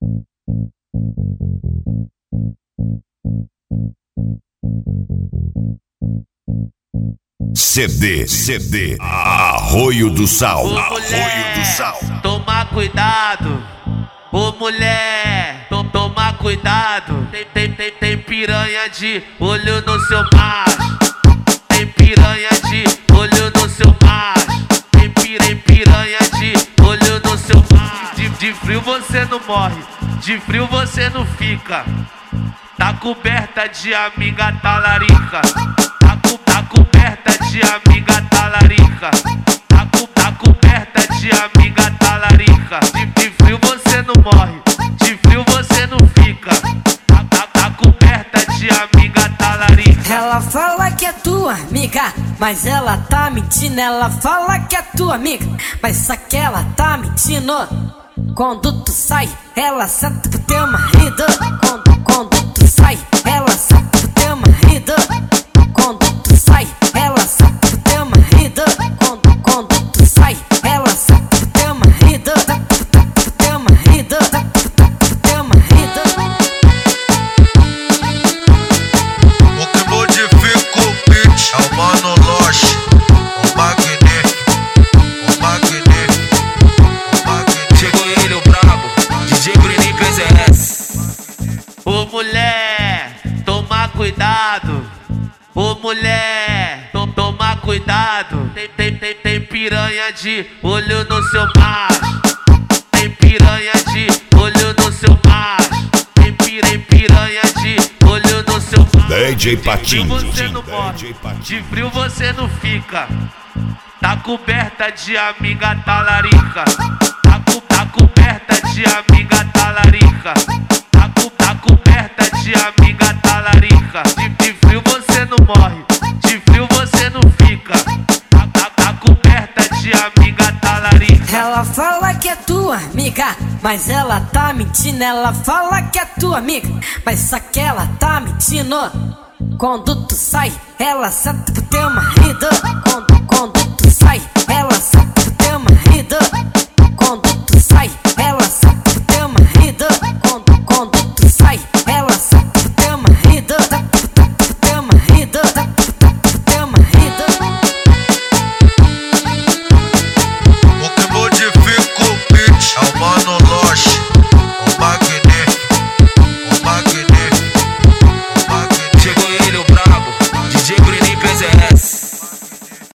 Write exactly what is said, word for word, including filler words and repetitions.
C D, C D, Arroio do Sal, Ô, Arroio mulher, do Sal. Toma cuidado, ô mulher, to, toma cuidado. Tem, tem, tem, tem piranha de olho no seu macho. Tem piranha de olho no seu macho. Tem, tem piranha de olho no seu macho. De, de frio você não morre, de frio você não fica. Tá coberta de amiga talarica. Tá, co, tá coberta de amiga talarica. Tá, co, tá coberta de amiga talarica. De, de frio você não morre, de frio você não fica. Tá, tá, tá coberta de amiga talarica. Ela fala que é tua amiga, mas ela tá mentindo. Ela fala que é tua amiga, mas só que ela tá mentindo. Quando tu sai, ela senta pro teu marido. Quando, quando tu sai, ela senta pro teu marido. Quando tu sai, ela senta pro teu marido. Quando, quando tu sai, ela senta pro teu marido. Pro teu marido, pro teu marido. O que modifica o beat é o Mano Loche, o magnífico, o magnífico, o magnífico. Chegou ele, o brabo, D J Bruninho P Z S. Ô mulher, toma cuidado. Ô mulher, to, toma cuidado. Tem, tem, tem, tem piranha de olho no seu macho. Tem piranha de olho no seu macho. Tem, tem piranha de olho no seu macho. D J De Patinho, frio você não morre, de frio você não fica. Tá coberta de amiga talarica. Tá, co, tá coberta de amiga talarica. Tá, co, tá coberta de amiga talarica. De, de frio você não morre, de frio você não fica. Tá, tá, tá coberta de amiga talarica. Ela fala que é tua amiga, mas ela tá mentindo. Ela fala que é tua amiga, mas só que ela tá mentindo. Quando tu sai, ela senta pro teu marido. Quando, quando tu sai, ela